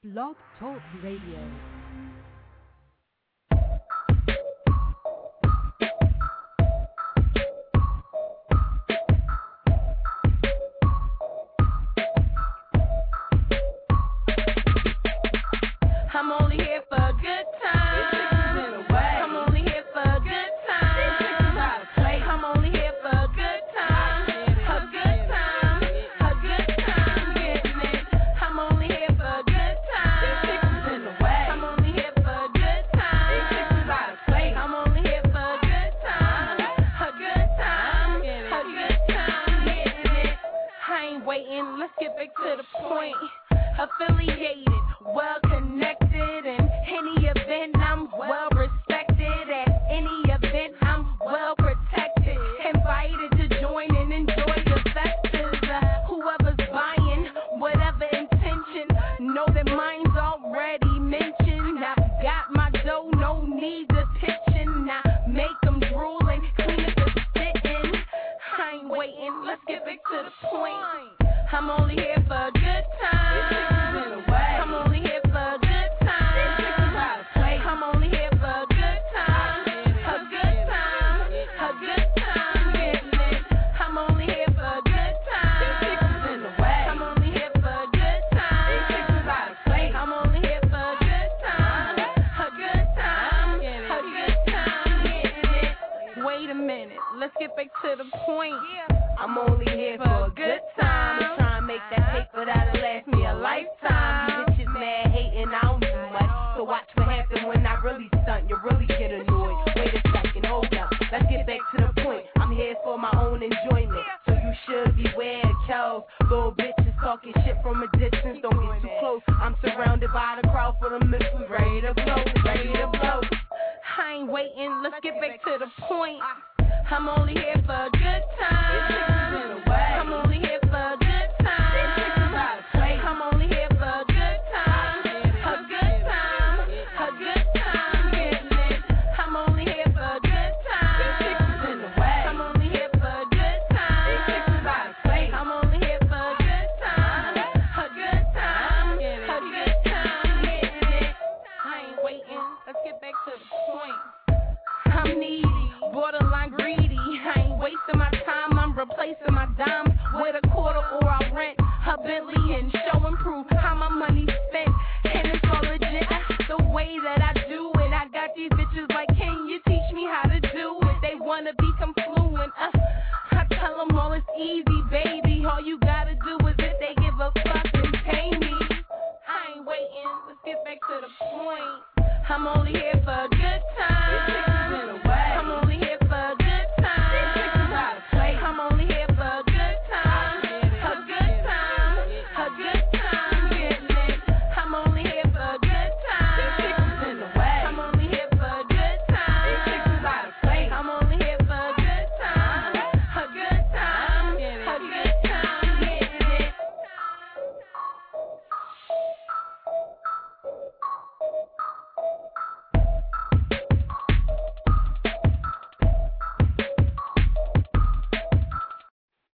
Blog Talk Radio. I'm only here for a good time. I'm only here for a good time. I'm only here for a good time. A good time. A good time. Getting it. I'm only here for a good time. I'm only here for a good time. I'm only here for a good time. A good time. A good time. Getting it. I ain't waiting. Let's get back to the point. Affiliated, well connected, in any event I'm well respected. At any event I'm well protected. Invited to join and enjoy the festives. Whoever's buying, whatever intention, know that mine's already mentioned. I've got my dough, no need to pitching. Now make them drool and clean up the sitting. I ain't waiting, let's get back to the point. I'm only here for a good time. I'm only here for a good time. I'm only here for a good time. A good time. A good time. Getting it. I'm only here for a good time. I'm only here for a good time. I'm only here for a good time. A good time. A good time. Getting it. Wait a minute. Let's get back to the point. I'm only here for a good time. I'm trying to make that paper that'll last me a lifetime. You bitches mad, hating, I don't do much. So watch what happens when I really stunt. You really get annoyed. Wait a second, hold up. Let's get back to the point. I'm here for my own enjoyment. So you should beware of cows. Little bitches talking shit from a distance. Don't get too close. I'm surrounded by the crowd for the missiles. Ready to blow, ready to blow. I ain't waiting. Let's get back to the point. I'm only here for a good time. I'm only here for a good time. I'm only here for a good time. A good time. A good time. Getting it. I'm only here for a good time. I'm only here for a good time. I'm only here for a good time. A good time. A good time. Getting it. I ain't waiting. Let's get back to the point. I'm needy, borderline greedy. I ain't wasting my time. I'm replacing my dimes with a quarter or I rent a Bentley and show and prove how my money's spent. And it's all legit the way that I do it. I got these bitches like, can you teach me how to do it? They wanna become fluent. I tell them all it's easy, baby. All you gotta do is if they give a fuck and pay me. I ain't waiting. Let's get back to the point. I'm only here for a good time.